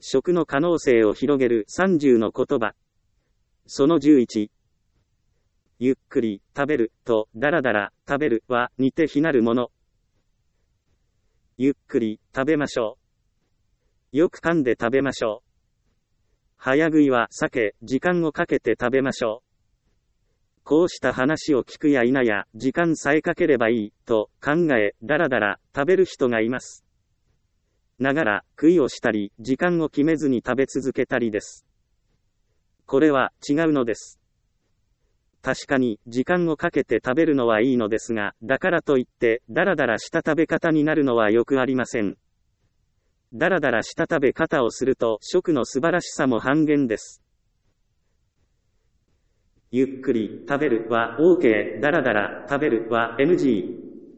食の可能性を広げる30の言葉。その11。ゆっくり食べるとだらだら食べるは似て非なるもの。ゆっくり食べましょう。よく噛んで食べましょう。早食いは避け、時間をかけて食べましょう。こうした話を聞くや否や、時間さえかければいい、と考え、だらだら食べる人がいます。ながら、食いをしたり、時間を決めずに食べ続けたりです。これは違うのです。確かに、時間をかけて食べるのはいいのですが、だからといって、だらだらした食べ方になるのはよくありません。だらだらした食べ方をすると、食の素晴らしさも半減です。ゆっくり食べるは OK、だらだら食べるは NG。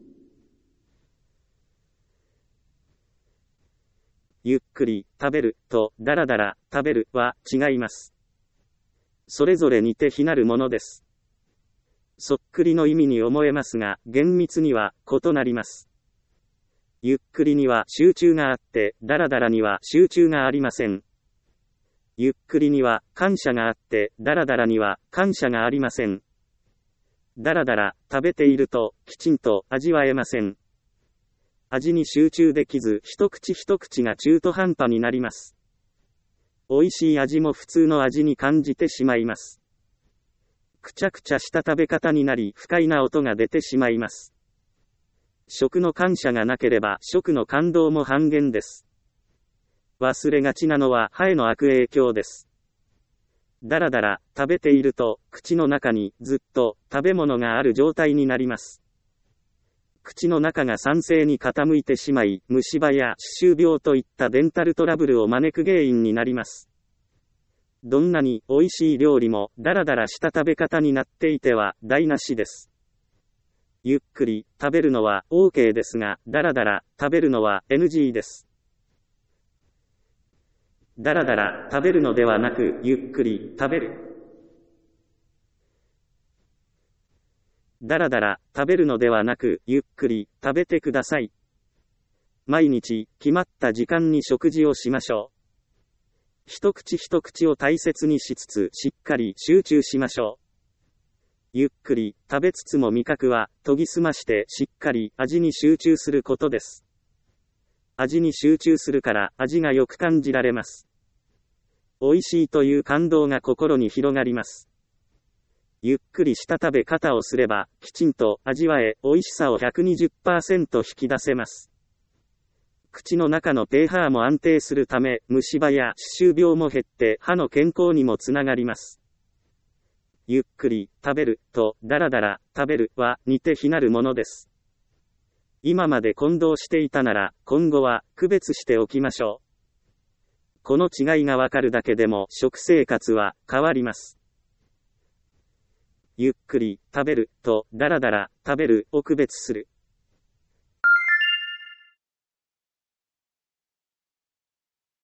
ゆっくり食べるとだらだら食べるは違います。それぞれ似て非なるものです。そっくりの意味に思えますが、厳密には異なります。ゆっくりには集中があって、だらだらには集中がありません。ゆっくりには感謝があって、だらだらには感謝がありません。だらだら食べているときちんと味わえません。味に集中できず、一口一口が中途半端になります。美味しい味も普通の味に感じてしまいます。くちゃくちゃした食べ方になり、不快な音が出てしまいます。食の感謝がなければ、食の感動も半減です。忘れがちなのは歯への悪影響です。だらだら食べていると、口の中にずっと食べ物がある状態になります。口の中が酸性に傾いてしまい、虫歯や歯周病といったデンタルトラブルを招く原因になります。どんなに美味しい料理も、だらだらした食べ方になっていては台無しです。ゆっくり食べるのは OK ですが、だらだら食べるのは NG です。だらだら食べるのではなく、ゆっくり食べる。だらだら食べるのではなく、ゆっくり食べてください。毎日決まった時間に食事をしましょう。一口一口を大切にしつつ、しっかり集中しましょう。ゆっくり食べつつも味覚は研ぎ澄ましてしっかり味に集中することです。味に集中するから味がよく感じられます。美味しいという感動が心に広がります。ゆっくりした食べ方をすれば、きちんと味わえ、美味しさを 120% 引き出せます。口の中の pH も安定するため、虫歯や歯周病も減って歯の健康にもつながります。ゆっくり食べるとだらだら食べるは似て非なるものです。今まで混同していたなら、今後は区別しておきましょう。この違いがわかるだけでも食生活は変わります。ゆっくり食べるとだらだら食べるを区別する。